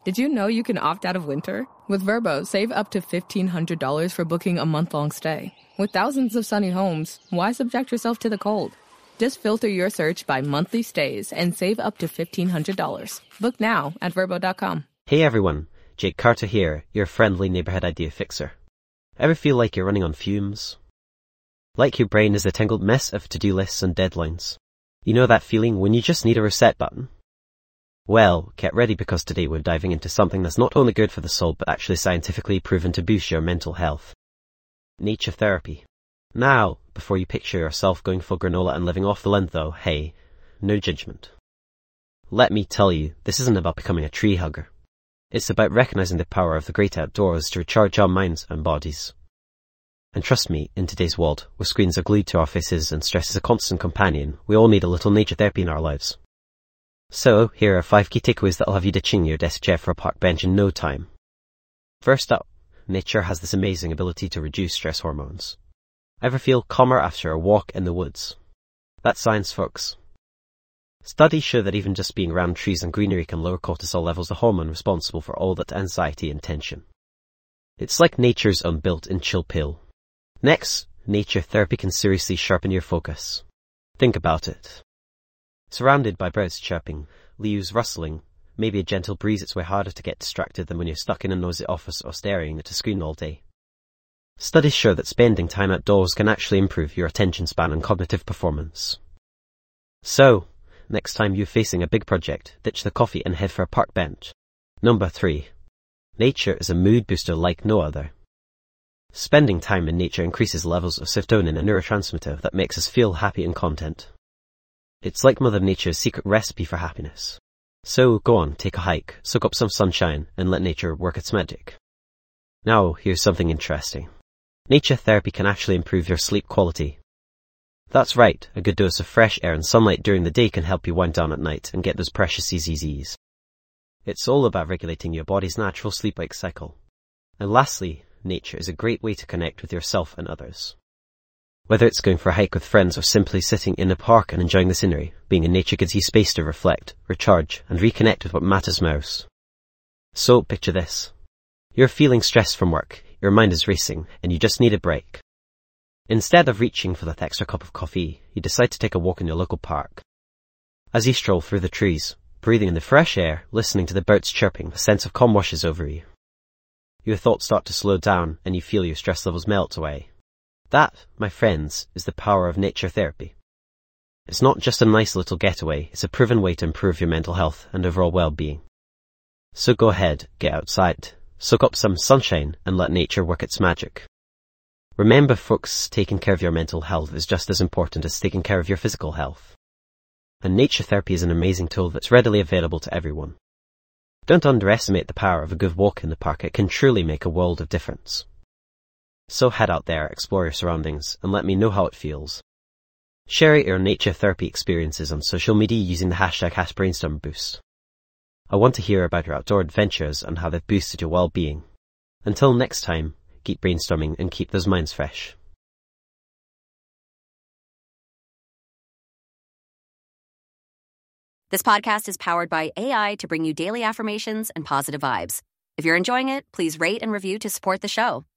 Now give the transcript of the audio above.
Did you know you can opt out of winter? With Vrbo, save up to $1,500 for booking a month-long stay. With thousands of sunny homes, why subject yourself to the cold? Just filter your search by monthly stays and save up to $1,500. Book now at Vrbo.com. Hey everyone, Jake Carter here, your friendly neighborhood idea fixer. Ever feel like you're running on fumes? Like your brain is a tangled mess of to-do lists and deadlines. You know that feeling when you just need a reset button? Well, get ready because today we're diving into something that's not only good for the soul but actually scientifically proven to boost your mental health. Nature therapy. Now, before you picture yourself going full granola and living off the land though, hey, no judgment. Let me tell you, this isn't about becoming a tree hugger. It's about recognizing the power of the great outdoors to recharge our minds and bodies. And trust me, in today's world, where screens are glued to our faces and stress is a constant companion, we all need a little nature therapy in our lives. So, here are 5 key takeaways that'll have you ditching your desk chair for a park bench in no time. First up, nature has this amazing ability to reduce stress hormones. Ever feel calmer after a walk in the woods? That's science, folks. Studies show that even just being around trees and greenery can lower cortisol levels, the hormone responsible for all that anxiety and tension. It's like nature's own built-in chill pill. Next, nature therapy can seriously sharpen your focus. Think about it. Surrounded by birds chirping, leaves rustling, maybe a gentle breeze, it's way harder to get distracted than when you're stuck in a noisy office or staring at a screen all day. Studies show that spending time outdoors can actually improve your attention span and cognitive performance. So, next time you're facing a big project, ditch the coffee and head for a park bench. Number 3. Nature is a mood booster like no other. Spending time in nature increases levels of serotonin, a neurotransmitter that makes us feel happy and content. It's like Mother Nature's secret recipe for happiness. So go on, take a hike, soak up some sunshine, and let nature work its magic. Now, here's something interesting. Nature therapy can actually improve your sleep quality. That's right, a good dose of fresh air and sunlight during the day can help you wind down at night and get those precious EZs. It's all about regulating your body's natural sleep-wake cycle. And lastly, nature is a great way to connect with yourself and others. Whether it's going for a hike with friends or simply sitting in a park and enjoying the scenery, being in nature gives you space to reflect, recharge, and reconnect with what matters most. So, picture this. You're feeling stressed from work, your mind is racing, and you just need a break. Instead of reaching for that extra cup of coffee, you decide to take a walk in your local park. As you stroll through the trees, breathing in the fresh air, listening to the birds chirping, a sense of calm washes over you. Your thoughts start to slow down, and you feel your stress levels melt away. That, my friends, is the power of nature therapy. It's not just a nice little getaway, it's a proven way to improve your mental health and overall well-being. So go ahead, get outside, soak up some sunshine, and let nature work its magic. Remember, folks, taking care of your mental health is just as important as taking care of your physical health. And nature therapy is an amazing tool that's readily available to everyone. Don't underestimate the power of a good walk in the park, it can truly make a world of difference. So head out there, explore your surroundings, and let me know how it feels. Share your nature therapy experiences on social media using the hashtag #BrainstormBoost. I want to hear about your outdoor adventures and how they've boosted your well-being. Until next time, keep brainstorming and keep those minds fresh. This podcast is powered by AI to bring you daily affirmations and positive vibes. If you're enjoying it, please rate and review to support the show.